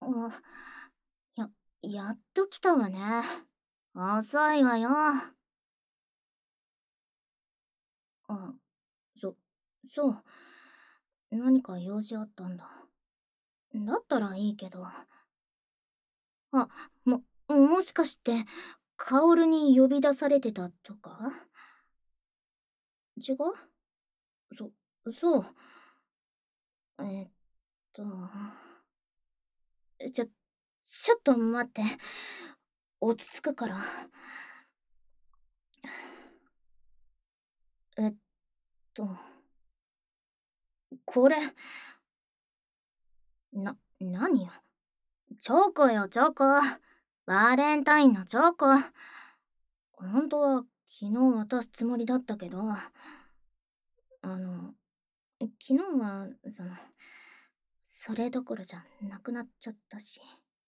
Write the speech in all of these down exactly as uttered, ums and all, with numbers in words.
あ、や、やっと来たわね。遅いわよ。あ、そ、そう。何か用事あったんだ。だったらいいけど。あ、も、もしかして、カオルに呼び出されてたとか？違う？そ、そう。えーっと、ちょ、ちょっと待って。落ち着くから。えっと、これ、な、何よ。チョコよ、チョコ。バレンタインのチョコ。本当は昨日渡すつもりだったけど、あの、昨日は、その、それどころじゃなくなっちゃったし。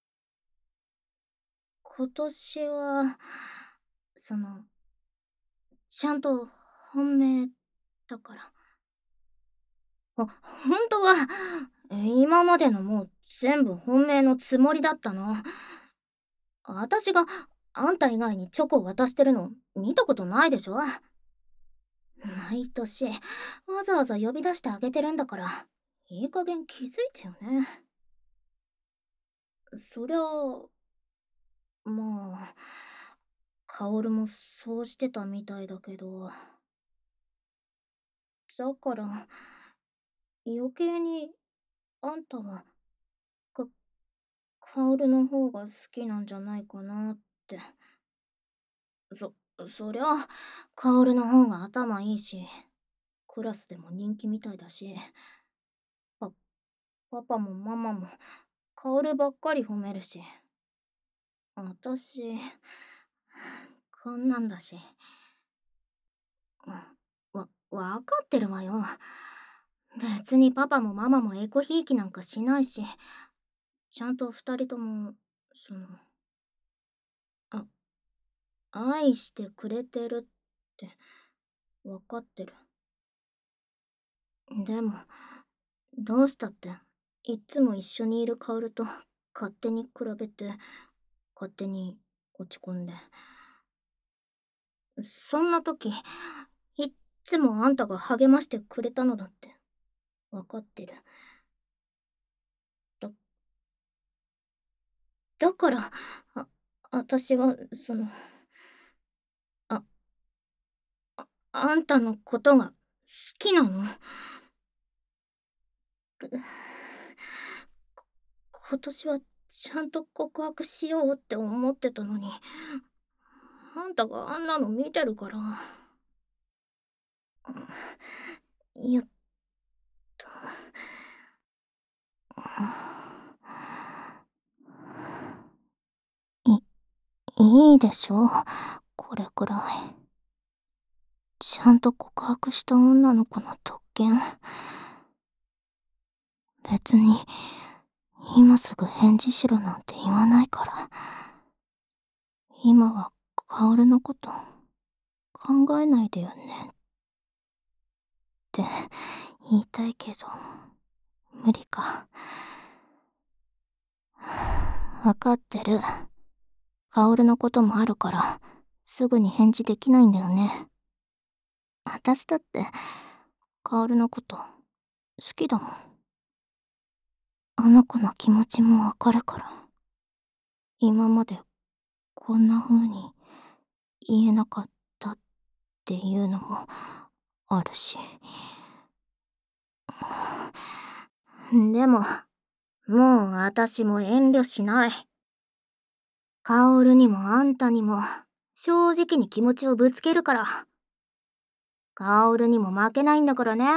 今年は、その、ちゃんと本命だから。あ、本当は、今までのもう全部本命のつもりだったの。私があんた以外にチョコを渡してるの見たことないでしょ？毎年わざわざ呼び出してあげてるんだから、いい加減気づいてよね。そりゃあ、まあ、カオルもそうしてたみたいだけど、だから余計にあんたはかカオルの方が好きなんじゃないかなって。そそりゃあ、カオルの方が頭いいし、クラスでも人気みたいだし、パパパもママもカオルばっかり褒めるし、あたしこんなんだし。わわかってるわよ。別にパパもママもエコひいきなんかしないし、ちゃんと二人ともそのあ愛してくれてるってわかってる。でもどうしたって、いっつも一緒にいるカオルと勝手に比べて、勝手に落ち込んで。そんな時、いっつもあんたが励ましてくれたのだってわかってる。だ、だから、あ、私は、その、あ、あんたのことが好きなの。今年はちゃんと告白しようって思ってたのに、あんたがあんなの見てるから。やっと。い、いいでしょ、これくらい。ちゃんと告白した女の子の特権。別に、今すぐ返事しろなんて言わないから。今は、カオルのこと考えないでよねって言いたいけど、無理か。わかってる。カオルのこともあるから、すぐに返事できないんだよね。私だって、カオルのこと好きだもん。あの子の気持ちもわかるから。今までこんな風に言えなかったっていうのもあるし。でも、もう私も遠慮しない。カオルにもあんたにも正直に気持ちをぶつけるから。カオルにも負けないんだからね。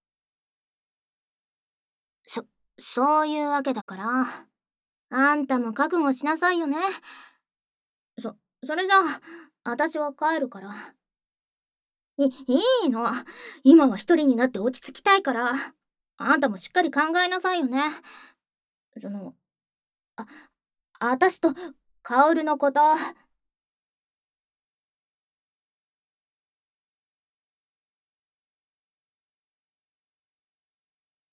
そ、そういうわけだから、あんたも覚悟しなさいよね。そ、それじゃあ、私は帰るから。い、いいの。今は一人になって落ち着きたいから。あんたもしっかり考えなさいよね。その、あ、あたしとカオルのこと。